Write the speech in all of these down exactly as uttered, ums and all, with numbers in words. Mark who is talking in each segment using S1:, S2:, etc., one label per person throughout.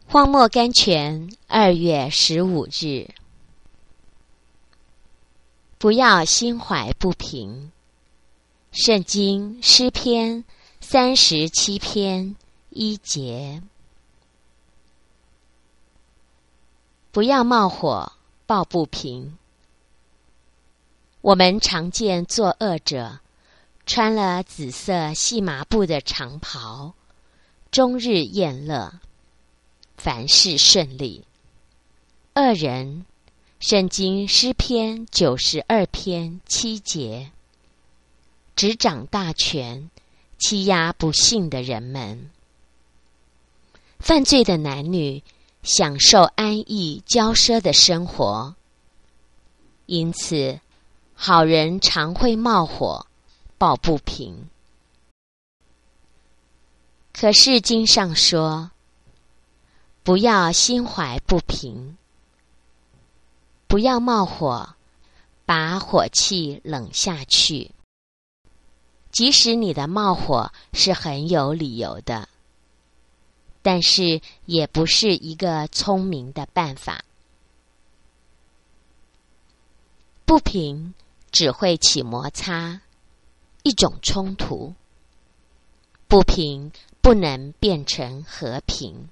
S1: 荒漠甘泉，二月十五日。不要心怀不平。圣经诗篇三十七篇一节。不要冒火抱不平。我们常见作恶者穿了紫色细麻布的长袍，终日宴乐，凡事顺利。恶人，圣经诗篇九十二篇七节，执掌大权，欺压不幸的人们。犯罪的男女享受安逸骄奢的生活，因此好人常会冒火抱不平。可是经上说，不要心怀不平，不要冒火，把火气冷下去。即使你的冒火是很有理由的，但是也不是一个聪明的办法。不平只会起摩擦，一种冲突。不平不能变成和平。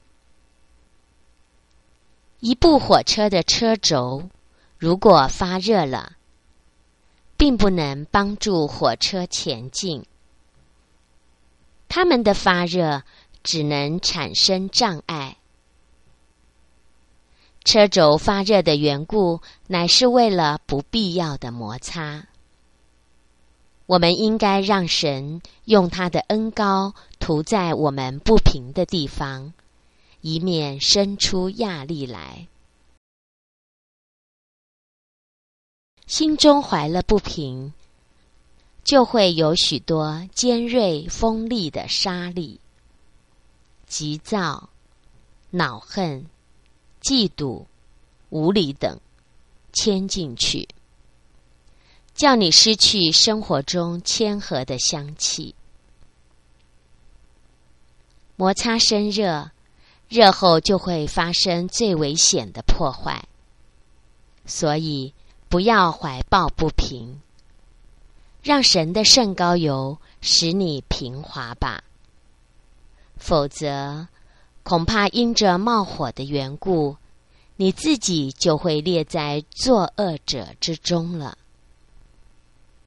S1: 一部火车的车轴如果发热了，并不能帮助火车前进。它们的发热只能产生障碍。车轴发热的缘故，乃是为了不必要的摩擦。我们应该让神用他的恩膏涂在我们不平的地方，以免生出压力来。心中怀了不平，就会有许多尖锐锋利的沙砾，急躁、恼恨、嫉妒、无理等牵进去，叫你失去生活中谦和的香气。摩擦生热，热后就会发生最危险的破坏。所以不要怀抱不平，让神的圣膏油使你平滑吧。否则，恐怕因着冒火的缘故，你自己就会列在作恶者之中了。